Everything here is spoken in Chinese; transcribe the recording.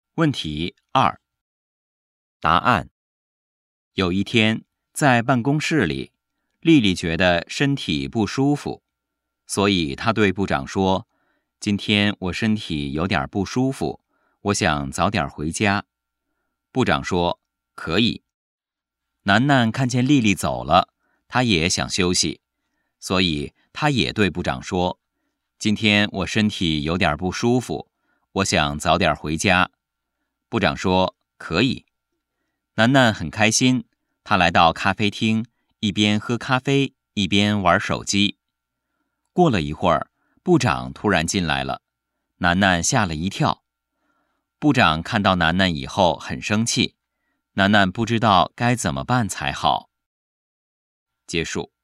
问题2，答案。有一天，在办公室里，丽丽觉得身体不舒服，所以她对部长说：“今天我身体有点不舒服，我想早点回家。”部长说：“可以。”楠楠看见丽丽走了，她也想休息，所以她也对部长说：“今天我身体有点不舒服，我想早点回家。”部长说：“可以。”楠楠很开心，她来到咖啡厅，一边喝咖啡，一边玩手机。过了一会儿，部长突然进来了，楠楠吓了一跳。部长看到楠楠以后很生气，楠楠不知道该怎么办才好。结束。